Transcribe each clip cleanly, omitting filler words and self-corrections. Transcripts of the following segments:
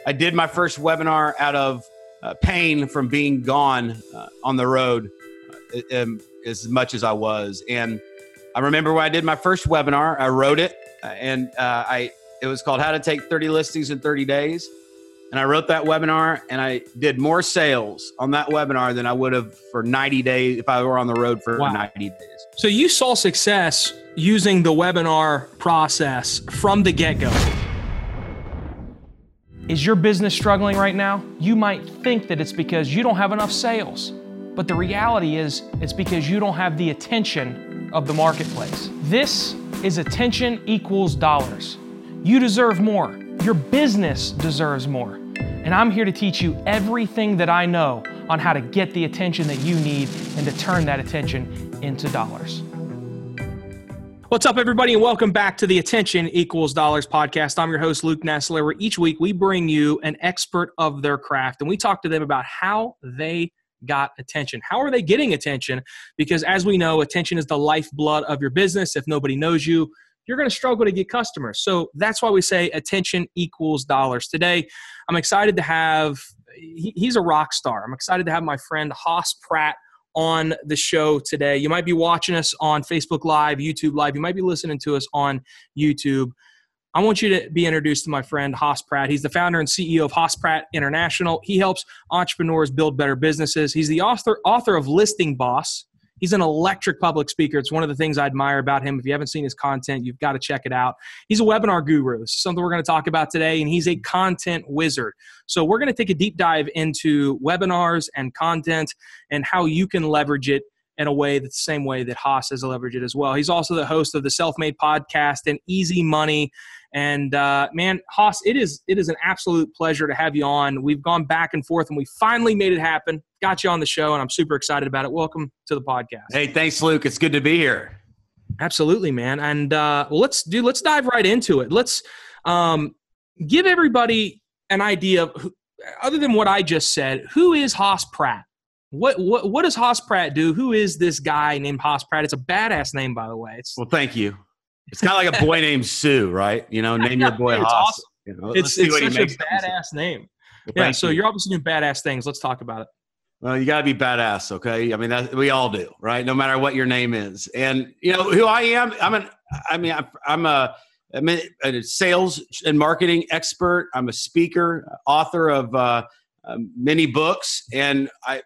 I did my first webinar out of pain from being gone on the road as much as I was. And I remember when I did my first webinar, I wrote it and it was called How to Take 30 Listings in 30 Days. And I wrote that webinar and I did more sales on that webinar than I would have for 90 days if I were on the road for 90 days. So you saw success using the webinar process from the get-go. Is your business struggling right now? You might think that it's because you don't have enough sales, but the reality is it's because you don't have the attention of the marketplace. This is attention equals dollars. You deserve more. Your business deserves more. And I'm here to teach you everything that I know on how to get the attention that you need and to turn that attention into dollars. What's up, everybody, and welcome back to the Attention Equals Dollars podcast. I'm your host, Luke Nessler, where each week we bring you an expert of their craft, and we talk to them about how they got attention. How are they getting attention? Because as we know, attention is the lifeblood of your business. If nobody knows you, you're going to struggle to get customers. So that's why we say attention equals dollars. Today, I'm excited to have, he's a rock star. I'm excited to have my friend Haas Pratt on the show today. You might be watching us on Facebook Live, YouTube Live. You might be listening to us on YouTube. I want you to be introduced to my friend Haas Pratt. He's the founder and CEO of Haas Pratt International. He helps entrepreneurs build better businesses. He's the author of Listing Boss. He's an electric public speaker. It's one of the things I admire about him. If you haven't seen his content, you've got to check it out. He's a webinar guru. This is something we're going to talk about today, and he's a content wizard. So we're going to take a deep dive into webinars and content and how you can leverage it in a way that's the same way that Haas has leveraged it as well. He's also the host of the Self-Made Podcast and Easy Money. And man, Haas, it is an absolute pleasure to have you on. We've gone back and forth, and we finally made it happen. Got you on the show, and I'm super excited about it. Welcome to the podcast. Hey, thanks, Luke. It's good to be here. Absolutely, man. And let's dive right into it. Let's give everybody an idea of who, other than what I just said, who is Haas Pratt? What does Haas Pratt do? Who is this guy named Haas Pratt? It's a badass name, by the way. Well, thank you. It's kind of like a boy named Sue, right? You know, name your boy Haas. Awesome. You know, it's such a badass name. Well, yeah, so you're obviously doing badass things. Let's talk about it. Well, you got to be badass, okay? I mean, we all do, right? No matter what your name is. And you know who I am? I'm a sales and marketing expert. I'm a speaker, author of many books, and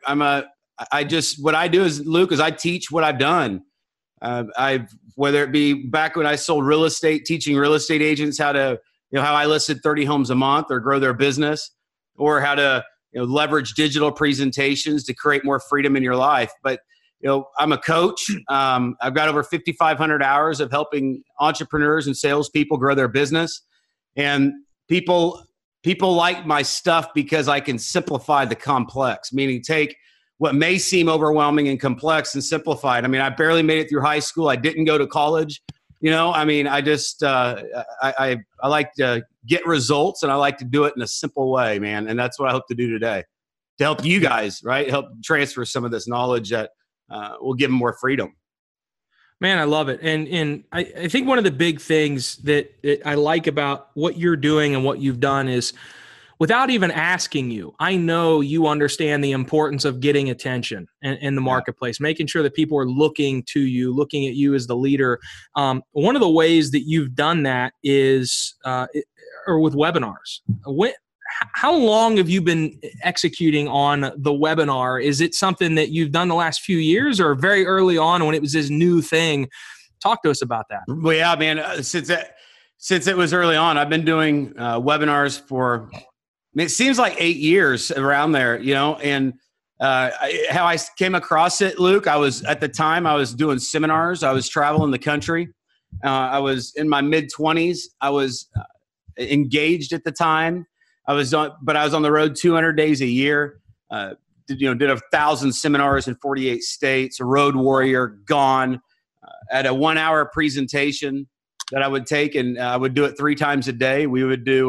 what I do is, Luke, is I teach what I've done. Whether it be back when I sold real estate, teaching real estate agents how I listed 30 homes a month or grow their business, or how to leverage digital presentations to create more freedom in your life. But I'm a coach. I've got over 5,500 hours of helping entrepreneurs and salespeople grow their business, and people like my stuff because I can simplify the complex, meaning take what may seem overwhelming and complex and simplify it. I mean, I barely made it through high school. I didn't go to college. I just, I like to get results, and I like to do it in a simple way, man. And that's what I hope to do today, to help you guys, right? Help transfer some of this knowledge that will give them more freedom. Man, I love it. And I think one of the big things that I like about what you're doing and what you've done is, without even asking you, I know you understand the importance of getting attention in the marketplace, making sure that people are looking to you, looking at you as the leader. One of the ways that you've done that is with webinars. How long have you been executing on the webinar? Is it something that you've done the last few years, or very early on when it was this new thing? Talk to us about that. Well, yeah, man, since it was early on, I've been doing webinars for, it seems like 8 years around there, and how I came across it, Luke, at the time I was doing seminars. I was traveling the country. I was in my mid-20s. I was engaged at the time. But I was on the road 200 days a year. Did 1,000 seminars in 48 states, a road warrior, gone. At a 1-hour presentation that I would take, and I would do it 3 times a day. We would do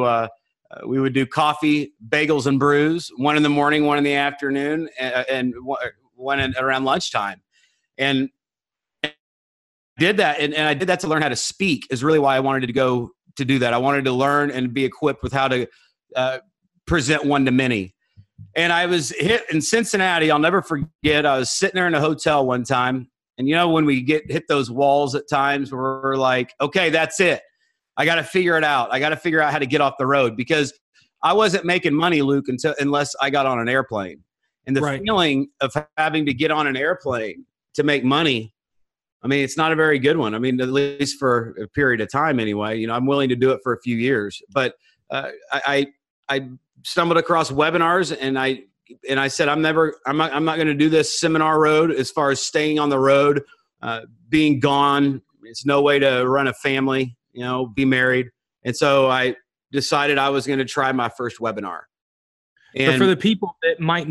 coffee, bagels, and brews, 1 in the morning, 1 in the afternoon, and one around lunchtime. And I did that, and I did that to learn how to speak. Is really why I wanted to go to do that. I wanted to learn and be equipped with how to present one-to-many. And I was hit in Cincinnati. I'll never forget. I was sitting there in a hotel one time. And, when we hit those walls at times where we're like, okay, that's it. I got to figure it out. I got to figure out how to get off the road, because I wasn't making money, Luke, unless I got on an airplane. And the feeling of having to get on an airplane to make money, I mean, it's not a very good one. I mean, at least for a period of time anyway. I'm willing to do it for a few years. But I stumbled across webinars, and I said, I'm not going to do this seminar road as far as staying on the road, being gone. It's no way to run a family, be married. And so I decided I was going to try my first webinar. And but for the people that might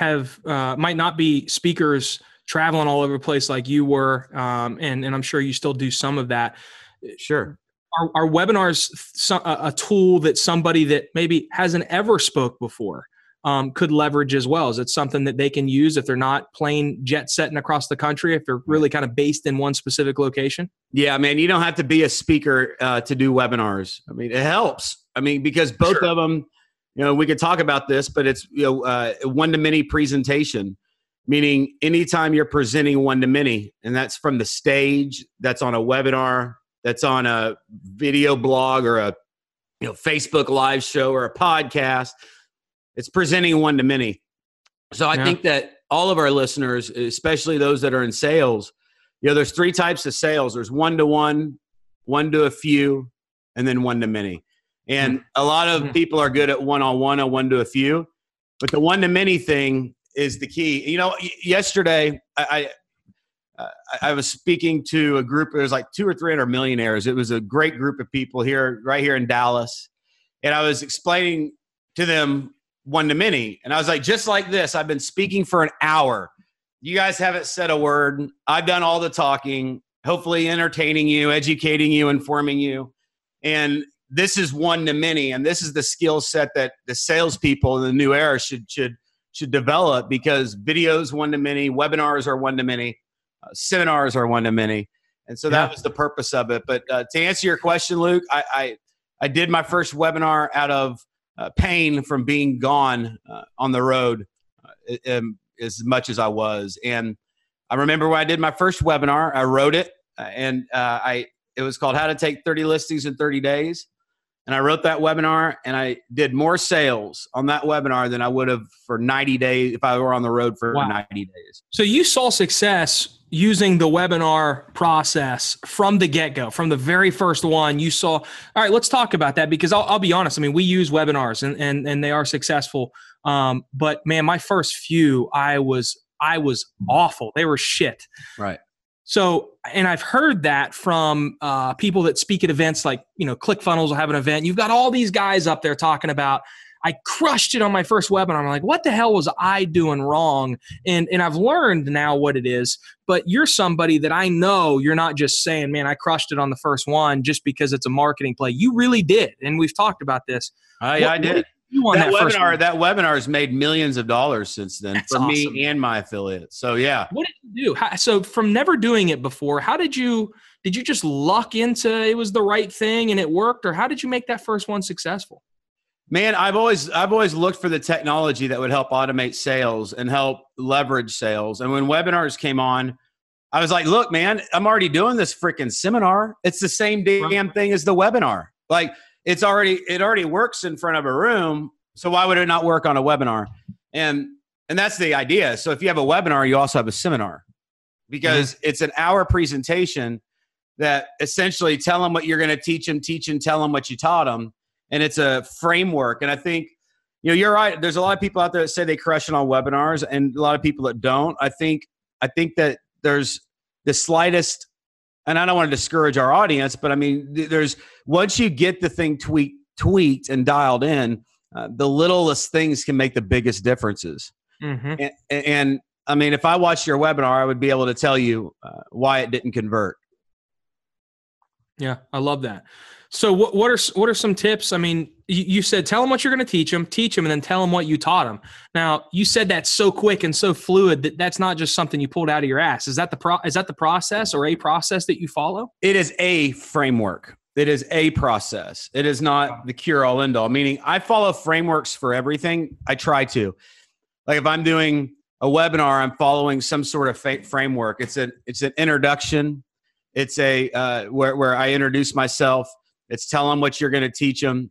not be speakers traveling all over the place like you were, and I'm sure you still do some of that. Sure. Are webinars a tool that somebody that maybe hasn't ever spoke before could leverage as well? Is it something that they can use if they're not plain jet setting across the country, if they're really kind of based in one specific location? Yeah, man, you don't have to be a speaker to do webinars. I mean, it helps. I mean, because both of them, we could talk about this, but it's one-to-many presentation, meaning anytime you're presenting one-to-many, and that's from the stage, that's on a webinar, that's on a video blog or a Facebook live show or a podcast, it's presenting one-to-many. So I think that all of our listeners, especially those that are in sales, there's three types of sales. There's one-to-one, one-to-a-few, and then one-to-many. And a lot of people are good at one-on-one or one-to-a-few, but the one-to-many thing is the key. Yesterday I was speaking to a group. It was like 200 or 300 millionaires. It was a great group of people right here in Dallas. And I was explaining to them one-to-many. And I was like, just like this, I've been speaking for an hour. You guys haven't said a word. I've done all the talking, hopefully entertaining you, educating you, informing you. And this is one-to-many. And this is the skill set that the salespeople in the new era should develop, because videos one-to-many, webinars are one-to-many, seminars are one-to-many. And so that was the purpose of it. But to answer your question, Luke, I did my first webinar out of pain from being gone on the road as much as I was. And I remember when I did my first webinar, I wrote it, and it was called How to Take 30 Listings in 30 Days. And I wrote that webinar, and I did more sales on that webinar than I would have for 90 days if I were on the road for 90 days. So you saw success using the webinar process from the get-go, from the very first one. You saw, all right, let's talk about that, because I'll be honest. I mean, we use webinars and they are successful. But man, my first few, I was awful. They were shit. Right. So, and I've heard that from people that speak at events like, ClickFunnels will have an event. You've got all these guys up there talking about, I crushed it on my first webinar. I'm like, what the hell was I doing wrong? And I've learned now what it is. But you're somebody that I know you're not just saying, man, I crushed it on the first one just because it's a marketing play. You really did. And we've talked about this. I did. That webinar has made millions of dollars since then. That's for awesome. Me and my affiliates. So yeah. What did you do? So from never doing it before, how did you just luck into it was the right thing and it worked, or how did you make that first one successful? Man, I've always looked for the technology that would help automate sales and help leverage sales. And when webinars came on, I was like, look, man, I'm already doing this freaking seminar. It's the same damn thing as the webinar. Like, it already works in front of a room, so why would it not work on a webinar? And that's the idea. So if you have a webinar, you also have a seminar, because it's an hour presentation that essentially tell them what you're going to teach them, tell them what you taught them, and it's a framework. And I think you're right. There's a lot of people out there that say they crush it on webinars, and a lot of people that don't. I think that there's the slightest. And I don't want to discourage our audience, but I mean, there's once you get the thing tweaked and dialed in, the littlest things can make the biggest differences. Mm-hmm. And I mean, if I watched your webinar, I would be able to tell you why it didn't convert. Yeah, I love that. So what are some tips? I mean, you said tell them what you're going to teach them, and then tell them what you taught them. Now, you said that so quick and so fluid that's not just something you pulled out of your ass. Is that the process or a process that you follow? It is a framework. It is a process. It is not the cure all end all, meaning I follow frameworks for everything. I try to. Like if I'm doing a webinar, I'm following some sort of framework. It's an introduction. It's where I introduce myself. It's tell them what you're going to teach them,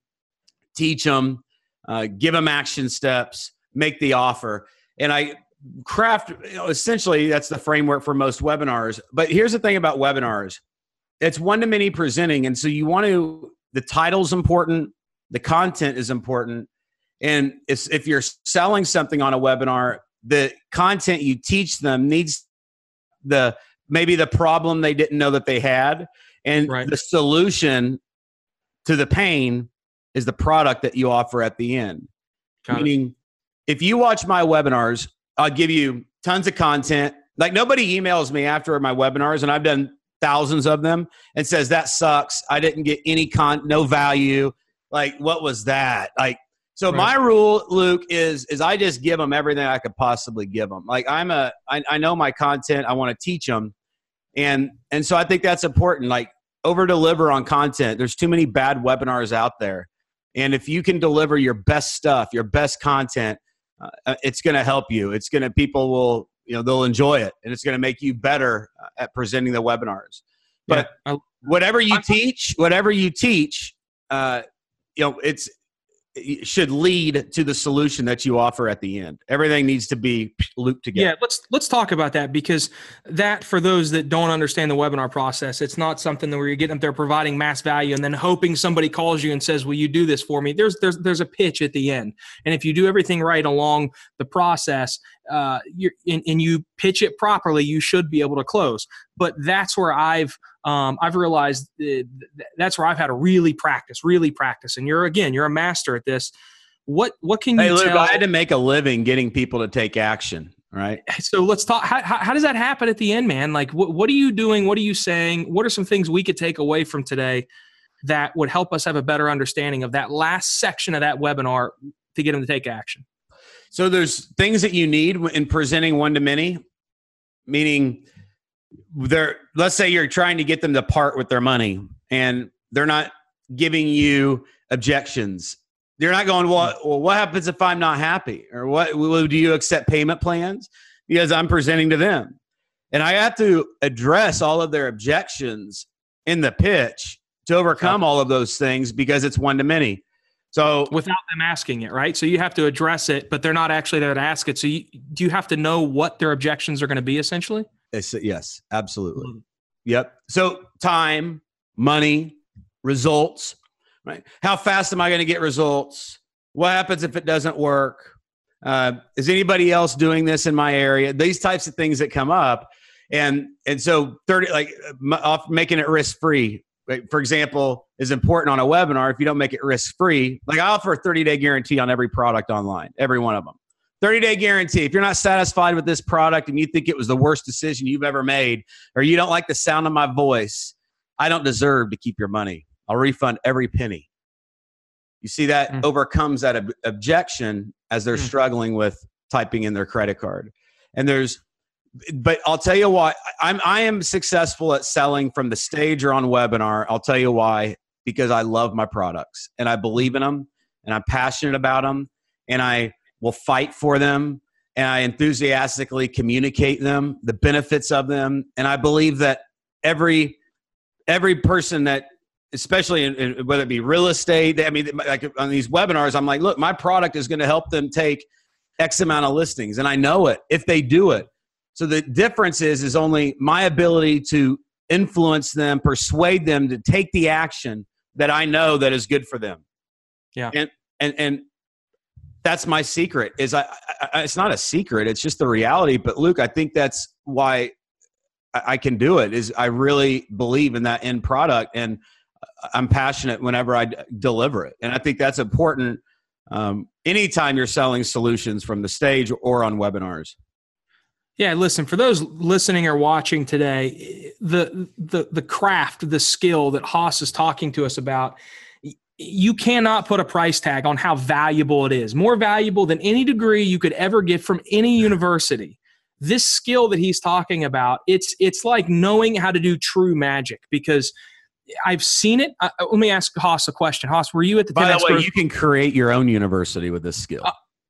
give them action steps, make the offer. And I craft, essentially that's the framework for most webinars. But here's the thing about webinars. It's one-to-many presenting. And so the title's important. The content is important. And if you're selling something on a webinar, the content you teach them needs maybe the problem they didn't know that they had. And the solution to the pain is the product that you offer at the end. Meaning, if you watch my webinars, I'll give you tons of content. Like nobody emails me after my webinars, and I've done thousands of them, and says, that sucks. I didn't get any no value. Like, what was that? Like, so my rule, Luke, is I just give them everything I could possibly give them. Like I know my content. I want to teach them. And so I think that's important. Like over deliver on content. There's too many bad webinars out there. And if you can deliver your best stuff, your best content, it's going to help you. People will, they'll enjoy it, and it's going to make you better at presenting the webinars. But whatever you teach, it should lead to the solution that you offer at the end. Everything needs to be looped together. Yeah, let's talk about that, because that, for those that don't understand the webinar process, it's not something where you're getting up there providing mass value and then hoping somebody calls you and says, will you do this for me? There's a pitch at the end. And if you do everything right along the process, and you pitch it properly, you should be able to close. But that's where I've realized that's where I've had to really practice. And you're a master at this. What can you Luke, tell? I had to make a living getting people to take action, right? So let's talk. How does that happen at the end, man? Like, what are you doing? What are you saying? What are some things we could take away from today that would help us have a better understanding of that last section of that webinar to get them to take action? So there's things that you need in presenting one-to-many, meaning let's say you're trying to get them to part with their money and they're not giving you objections. They're not going, well, what happens if I'm not happy? Or do you accept payment plans? Because I'm presenting to them. And I have to address all of their objections in the pitch to overcome all of those things, because it's one-to-many. So without them asking it, right? So you have to address it, but they're not actually there to ask it. So do you have to know what their objections are going to be, essentially? Yes, absolutely. Mm-hmm. Yep. So time, money, results, right? How fast am I going to get results? What happens if it doesn't work? Is anybody else doing this in my area? These types of things that come up. And so making it risk-free, for example, is important on a webinar. If you don't make it risk-free, like I offer a 30-day guarantee on every product online, every one of them. 30-day guarantee. If you're not satisfied with this product and you think it was the worst decision you've ever made, or you don't like the sound of my voice, I don't deserve to keep your money. I'll refund every penny. You see, that overcomes that objection as they're struggling with typing in their credit card. But I'll tell you why I am successful at selling from the stage or on webinar. I'll tell you why, because I love my products and I believe in them and I'm passionate about them and I will fight for them and I enthusiastically communicate them, the benefits of them. And I believe that every person that, especially in whether it be real estate, like on these webinars, I'm like, look, my product is going to help them take X amount of listings. And I know it if they do it. So the difference is only my ability to influence them, persuade them to take the action that I know that is good for them. Yeah. And that's my secret. It's not a secret. It's just the reality. But Luke, I think that's why I can do it, is I really believe in that end product and I'm passionate whenever I deliver it. And I think that's important anytime you're selling solutions from the stage or on webinars. Yeah, listen, for those listening or watching today, the craft, the skill that Haas is talking to us about, you cannot put a price tag on how valuable it is. More valuable than any degree you could ever get from any university. This skill that he's talking about, it's like knowing how to do true magic, because I've seen it. Let me ask Haas a question. Haas, were you at the 10X By the way, growth? you can create your own university with this skill.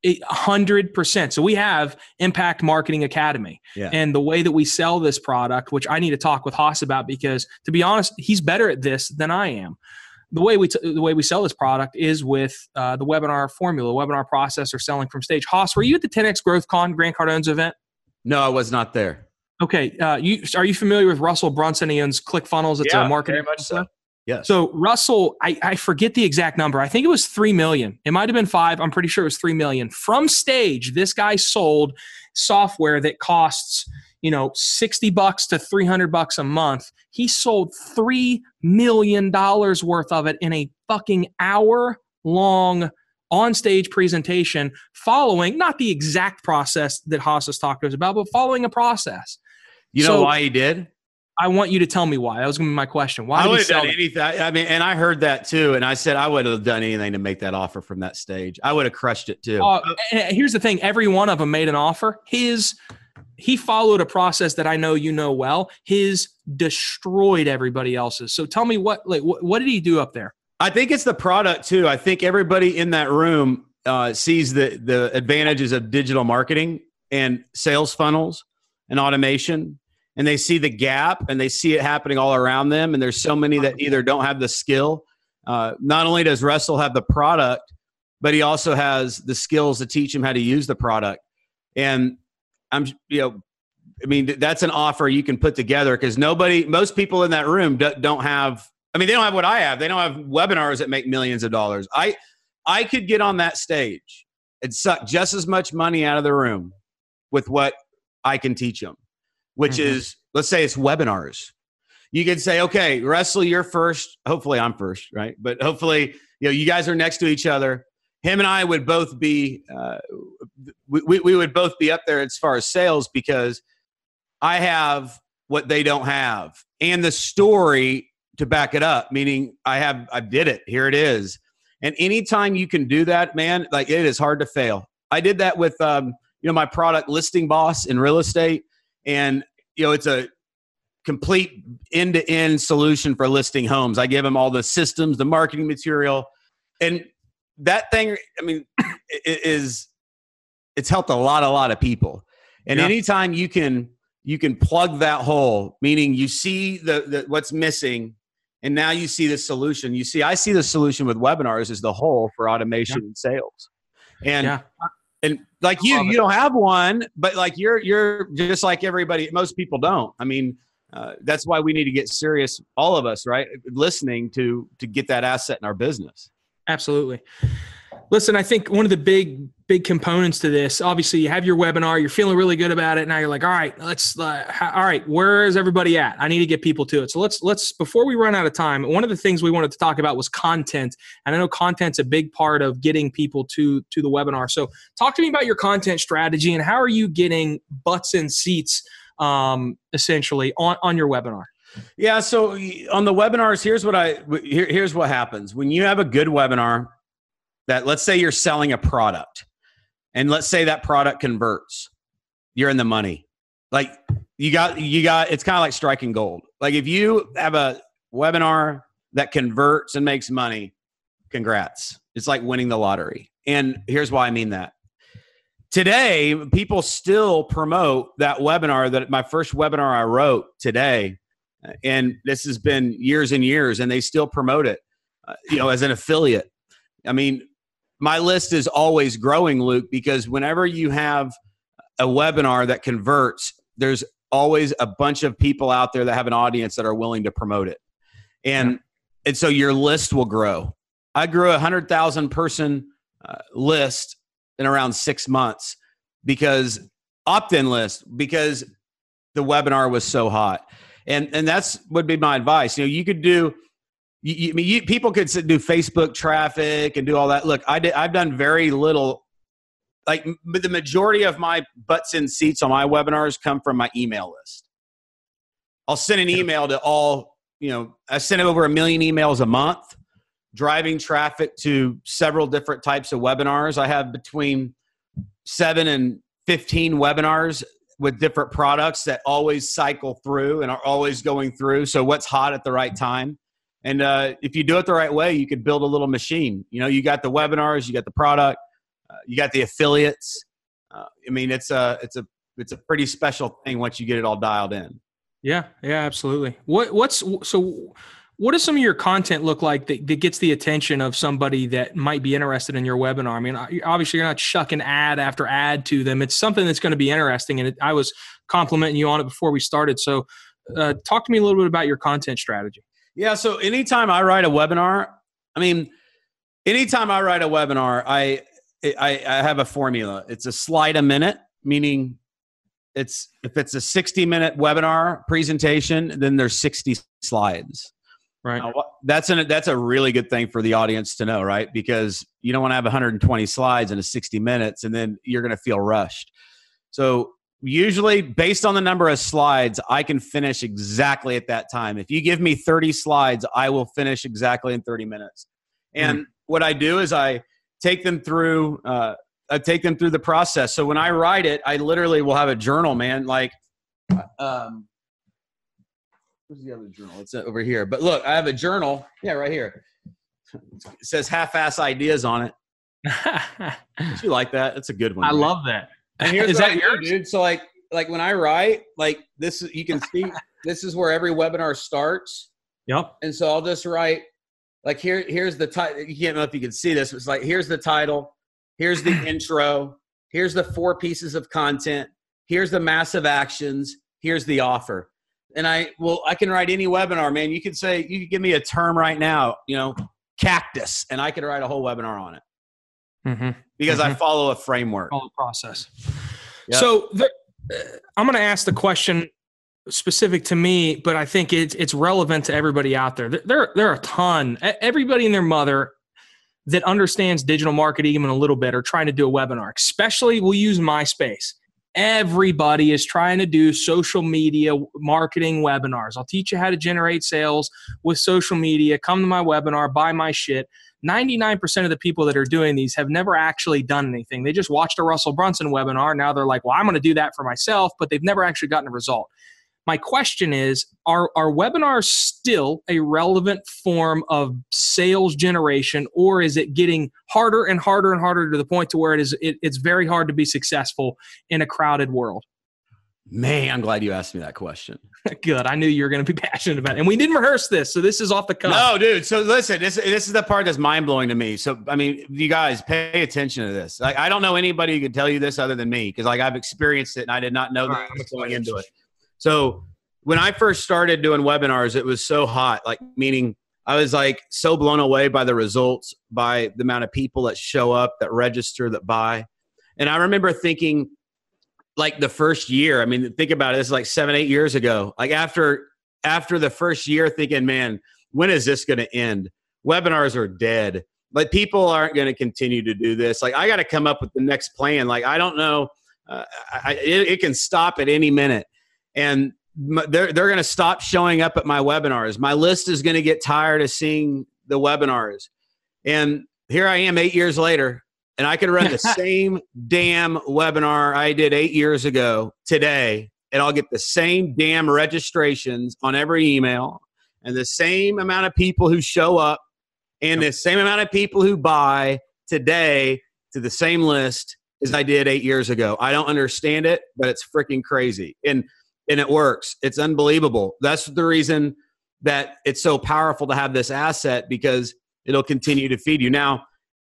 100%. So we have Impact Marketing Academy. Yeah. And the way that we sell this product, which I need to talk with Haas about, because to be honest, he's better at this than I am. The way we sell this product is with the webinar formula, webinar process, or selling from stage. Haas, were you at the 10X Growth Con, Grant Cardone's event? No, I was not there. Okay. Are you familiar with Russell Brunson? He owns ClickFunnels. It's a marketing. Very much so. Yes. So Russell, I forget the exact number. I think it was 3 million. It might have been 5. I'm pretty sure it was 3 million. From stage, this guy sold software that costs, $60 to $300 a month. He sold $3 million worth of it in a fucking hour-long on-stage presentation, following not the exact process that Haas has talked to us about, but following a process. You know why he did? I want you to tell me why. That was going to be my question. Why I did would he have sell done it? anything. I mean, and I heard that too. And I said I would have done anything to make that offer from that stage. I would have crushed it too. And here's the thing: every one of them made an offer. He followed a process that I know you know well. His destroyed everybody else's. So tell me what did he do up there? I think it's the product too. I think everybody in that room sees the advantages of digital marketing and sales funnels and automation. And they see the gap and they see it happening all around them. And there's so many that either don't have the skill. Not only does Russell have the product, but he also has the skills to teach him how to use the product. And that's an offer you can put together because most people in that room don't have, they don't have what I have. They don't have webinars that make millions of dollars. I could get on that stage and suck just as much money out of the room with what I can teach them. Which is, let's say it's webinars. You could say, okay, Russell, you're first. Hopefully I'm first, right? But hopefully, you guys are next to each other. Him and I would both be, we would both be up there as far as sales because I have what they don't have and the story to back it up, meaning I did it. Here it is. And anytime you can do that, man, it is hard to fail. I did that with, my product Listing Boss in real estate. And, it's a complete end-to-end solution for listing homes. I give them all the systems, the marketing material. And that thing, it's helped a lot of people. And anytime you can plug that hole, meaning you see the what's missing, and now you see the solution. I see the solution with webinars as the hole for automation and sales. And like you don't have one, but you're just like everybody. Most people don't. That's why we need to get serious, all of us, right? Listening to get that asset in our business. Absolutely. Listen, I think one of the big components to this, obviously you have your webinar, you're feeling really good about it. Now you're like, all right, where is everybody at? I need to get people to it. So let's, before we run out of time, one of the things we wanted to talk about was content. And I know content's a big part of getting people to the webinar. So talk to me about your content strategy and how are you getting butts in seats, essentially on your webinar? Yeah. So on the webinars, here's what happens when you have a good webinar. That let's say you're selling a product and let's say that product converts, you're in the money. You got, it's kind of like striking gold. If you have a webinar that converts and makes money, congrats. It's like winning the lottery. And here's why I mean that. Today, people still promote that webinar, my first webinar I wrote today. And this has been years and years and they still promote it, as an affiliate. My list is always growing, Luke, because whenever you have a webinar that converts, there's always a bunch of people out there that have an audience that are willing to promote it. And so your list will grow. I grew a 100,000 person list in around 6 months opt-in list because the webinar was so hot. And that's would be my advice. You could do, people could do Facebook traffic and do all that. Look, I've done very little. But the majority of my butts in seats on my webinars come from my email list. I'll send an email to all, I send over 1 million emails a month, driving traffic to several different types of webinars. I have between 7 and 15 webinars with different products that always cycle through and are always going through. So what's hot at the right time. And if you do it the right way, you could build a little machine. You got the webinars, you got the product, you got the affiliates. I mean, it's a pretty special thing once you get it all dialed in. Yeah, absolutely. What does some of your content look like that gets the attention of somebody that might be interested in your webinar? I mean, obviously you're not chucking ad after ad to them. It's something that's going to be interesting. And I was complimenting you on it before we started. So talk to me a little bit about your content strategy. Yeah. So anytime I write a webinar, I have a formula. It's a slide a minute, meaning if it's a 60-minute webinar presentation, then there's 60 slides. Right. Now, that's a really good thing for the audience to know, right? Because you don't want to have 120 slides in a 60 minutes and then you're going to feel rushed. So usually based on the number of slides, I can finish exactly at that time. If you give me 30 slides, I will finish exactly in 30 minutes. And what I do is I take them through the process. So when I write it, I literally will have a journal, man. Like, where's the other journal? It's over here. But look, I have a journal. Yeah, right here. It says half-ass ideas on it. You like that? That's a good one. I love that. And here's is that yours, dude? So like when I write, like this, you can see this is where every webinar starts. Yep. And so I'll just write like here's the title. You can't know if you can see this. But it's like here's the title. Here's the intro. Here's the 4 pieces of content. Here's the massive actions. Here's the offer. And I can write any webinar, man. You could give me a term right now, cactus, and I could write a whole webinar on it. Because I follow a framework. Follow the process. Yep. So I'm going to ask the question specific to me, but I think it's relevant to everybody out there. There are a ton. Everybody and their mother that understands digital marketing even a little bit are trying to do a webinar. Especially, we'll use MySpace. Everybody is trying to do social media marketing webinars. I'll teach you how to generate sales with social media. Come to my webinar, buy my shit. 99% of the people that are doing these have never actually done anything. They just watched a Russell Brunson webinar. Now they're like, well, I'm going to do that for myself, but they've never actually gotten a result. My question is, are webinars still a relevant form of sales generation, or is it getting harder and harder and harder to the point to where it's very hard to be successful in a crowded world? Man, I'm glad you asked me that question. Good. I knew you were going to be passionate about it. And we didn't rehearse this, so this is off the cuff. No, dude. So listen, this is the part that's mind-blowing to me. So, I mean, you guys pay attention to this. I don't know anybody who can tell you this other than me, because I've experienced it and I did not know that I was going into it. So when I first started doing webinars, it was so hot, meaning I was so blown away by the results, by the amount of people that show up, that register, that buy. And I remember thinking, the first year, I mean, think about it. This is 7-8 years ago. After the first year, thinking, man, when is this going to end? Webinars are dead. People aren't going to continue to do this. I got to come up with the next plan. I don't know. It can stop at any minute. And they're going to stop showing up at my webinars. My list is going to get tired of seeing the webinars. And here I am 8 years later, and I can run the same damn webinar I did 8 years ago today, and I'll get the same damn registrations on every email and the same amount of people who show up and the same amount of people who buy today to the same list as I did 8 years ago. I don't understand it, but it's freaking crazy. And it works. It's unbelievable. That's the reason that it's so powerful to have this asset, because it'll continue to feed you. Now,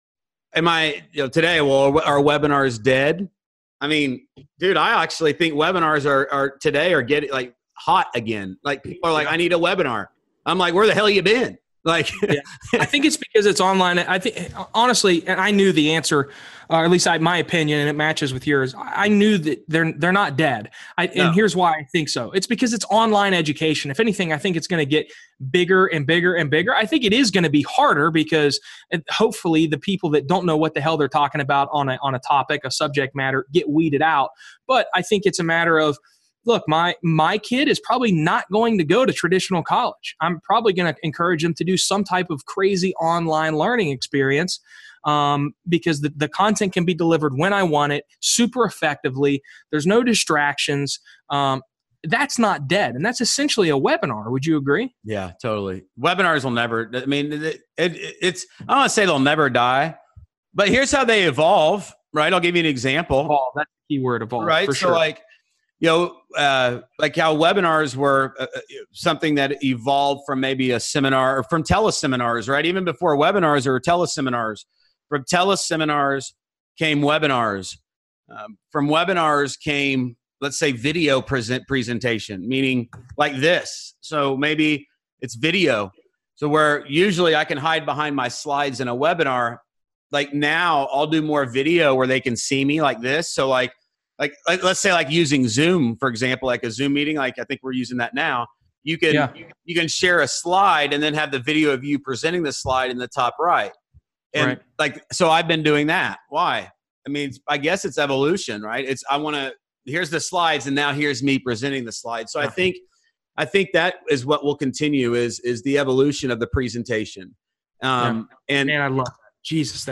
today, are webinars dead? I mean, dude, I actually think webinars are getting hot again. People are I need a webinar. I'm like, where the hell you been? Yeah. I think it's because it's online. I think, honestly, and I knew the answer, or at least my opinion, and it matches with yours. I knew that they're not dead. And here's why I think so. It's because it's online education. If anything, I think it's going to get bigger and bigger and bigger. I think it is going to be harder because hopefully the people that don't know what the hell they're talking about on a topic, a subject matter, get weeded out. But I think it's a matter of, look, my kid is probably not going to go to traditional college. I'm probably going to encourage them to do some type of crazy online learning experience because the content can be delivered when I want it, super effectively. There's no distractions. that's not dead. And that's essentially a webinar. Would you agree? Yeah, totally. Webinars will never, I mean, it's, I don't want to say they'll never die, but here's how they evolve, right? I'll give you an example. Evolve, that's the key word, evolve. Right. For So sure. like, like how webinars were something that evolved from maybe a seminar or from teleseminars, right? Even before webinars, there were teleseminars. From teleseminars came webinars. From webinars came, let's say, video presentation, meaning like this. So maybe it's video. So where usually I can hide behind my slides in a webinar, like now I'll do more video where they can see me like this. So like let's say like using Zoom, for example, like a Zoom meeting, like I think we're using that now. You can share a slide and then have the video of you presenting the slide in the top right. And like, so I've been doing that. Why? I mean, I guess it's evolution, right? It's, here's the slides and now here's me presenting the slides. So I think that is what will continue is the evolution of the presentation. And man, I love that. Jesus,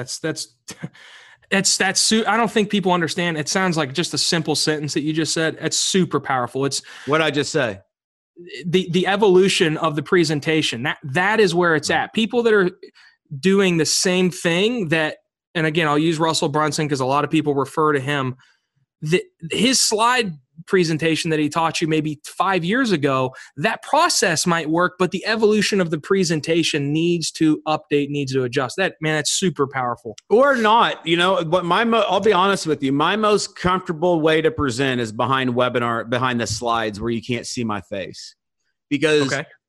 I don't think people understand. It sounds like just a simple sentence that you just said. It's super powerful. It's what I just say. The evolution of the presentation. That is where it's at. People that are doing the same thing and again, I'll use Russell Brunson because a lot of people refer to him. His slide presentation that he taught you maybe 5 years ago, that process might work, but the evolution of the presentation needs to update, needs to adjust. That's super powerful. Or not, but I'll be honest with you. My most comfortable way to present is behind the slides where you can't see my face. Because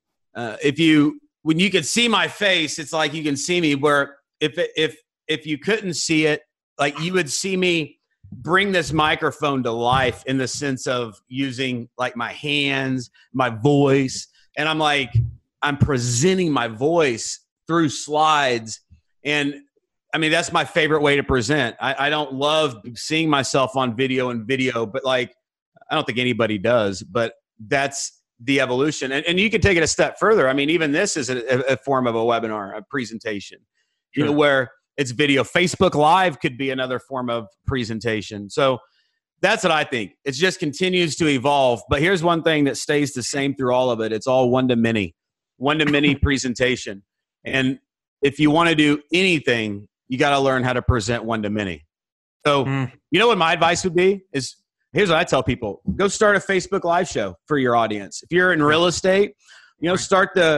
when you can see my face, it's like you can see me, where if you couldn't see it, like you would see me bring this microphone to life in the sense of using like my hands, my voice. And I'm presenting my voice through slides. And I mean, that's my favorite way to present. I don't love seeing myself on video, but like, I don't think anybody does, but that's the evolution. And you can take it a step further. I mean, even this is a form of a webinar, a presentation, where it's video. Facebook Live could be another form of presentation. So that's what I think. It just continues to evolve. But here's one thing that stays the same through all of it. It's all one-to-many presentation. And if you want to do anything, you got to learn how to present one-to-many. So you know what my advice would be is, here's what I tell people. Go start a Facebook Live show for your audience. If you're in real estate, start the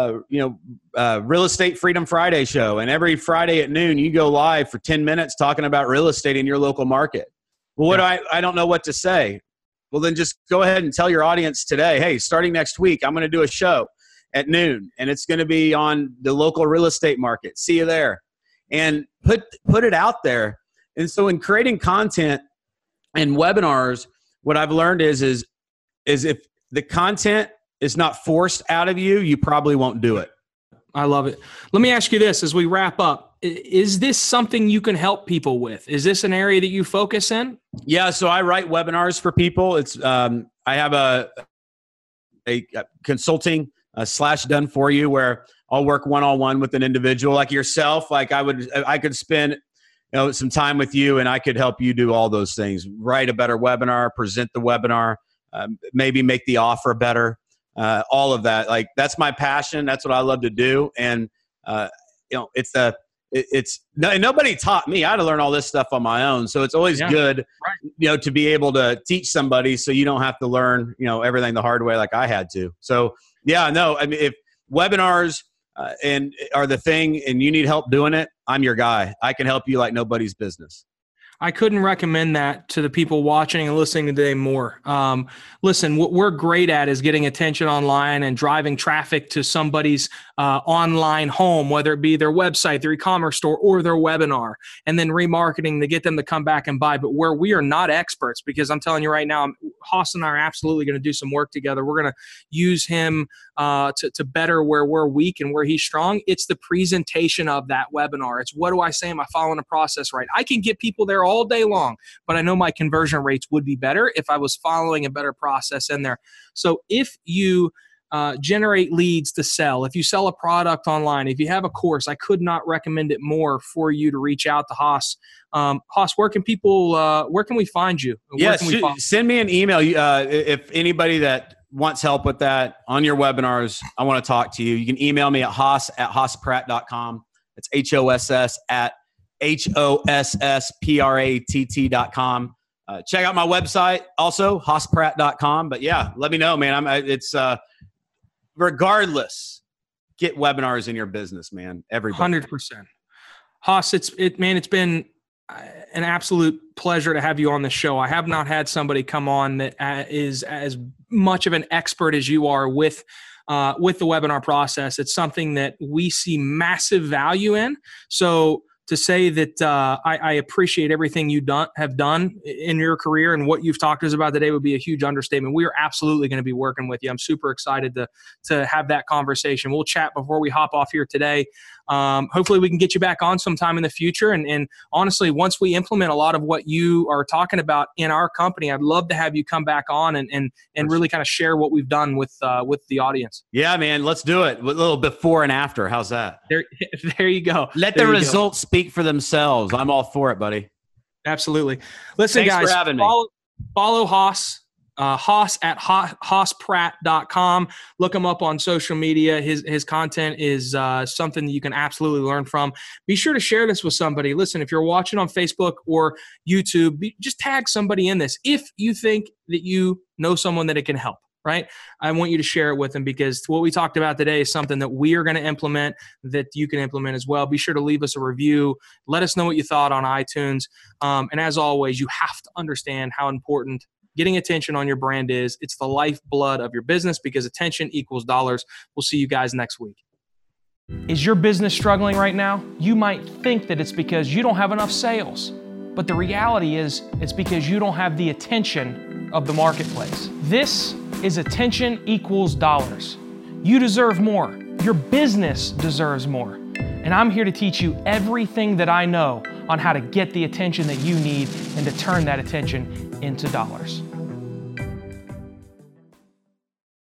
Real Estate Freedom Friday show. And every Friday at noon, you go live for 10 minutes talking about real estate in your local market. Well, I don't know what to say. Well, then just go ahead and tell your audience today, hey, starting next week, I'm going to do a show at noon, and it's going to be on the local real estate market. See you there. And put it out there. And so in creating content and webinars, what I've learned is if the content is not forced out of you, you probably won't do it. I love it. Let me ask you this as we wrap up. Is this something you can help people with? Is this an area that you focus in? Yeah. So I write webinars for people. It's I have a consulting / done for you where I'll work one-on-one with an individual like yourself. Like I could spend some time with you and I could help you do all those things. Write a better webinar, present the webinar, maybe make the offer better. All of that, like that's my passion. That's what I love to do. And, nobody taught me. I had to learn all this stuff on my own. So it's always good, to be able to teach somebody so you don't have to learn, everything the hard way like I had to. So I mean, if webinars are the thing and you need help doing it, I'm your guy. I can help you like nobody's business. I couldn't recommend that to the people watching and listening today more. Listen, what we're great at is getting attention online and driving traffic to somebody's online home, whether it be their website, their e-commerce store, or their webinar, and then remarketing to get them to come back and buy. But where we are not experts, because I'm telling you right now, Haas and I are absolutely going to do some work together. We're going to use him to better where we're weak and where he's strong. It's the presentation of that webinar. It's what do I say? Am I following a process right? I can get people there all day long, but I know my conversion rates would be better if I was following a better process in there. So if you generate leads to sell, if you sell a product online, if you have a course, I could not recommend it more for you to reach out to Haas. Haas, where can we find you? Send me an email. If anybody that wants help with that on your webinars, I want to talk to you. You can email me at hoss@hosspratt.com. It's HOSS@HOSSPRATT.com. Check out my website also, hosspratt.com. But yeah, let me know, man. Regardless, get webinars in your business, man. Everybody. 100%. Haas, it's been an absolute pleasure to have you on the show. I have not had somebody come on that is as much of an expert as you are with the webinar process. It's something that we see massive value in. So to say that I appreciate everything you have done in your career and what you've talked to us about today would be a huge understatement. We are absolutely going to be working with you. I'm super excited to have that conversation. We'll chat before we hop off here today. Hopefully we can get you back on sometime in the future. And honestly, once we implement a lot of what you are talking about in our company, I'd love to have you come back on and really kind of share what we've done with the audience. Yeah, man, let's do it. A little before and after. How's that? There you go. Let the results speak for themselves. I'm all for it, buddy. Absolutely. Listen, Thanks guys, for having me. Follow Haas. Haas at hosspratt.com. Look him up on social media. His content is something that you can absolutely learn from. Be sure to share this with somebody. Listen, if you're watching on Facebook or YouTube, just tag somebody in this. If you think that you know someone that it can help, right? I want you to share it with them, because what we talked about today is something that we are going to implement, that you can implement as well. Be sure to leave us a review. Let us know what you thought on iTunes. And as always, you have to understand how important getting attention on your brand is. It's the lifeblood of your business, because attention equals dollars. We'll see you guys next week. Is your business struggling right now? You might think that it's because you don't have enough sales, but the reality is it's because you don't have the attention of the marketplace. This is attention equals dollars. You deserve more. Your business deserves more. And I'm here to teach you everything that I know on how to get the attention that you need and to turn that attention into dollars.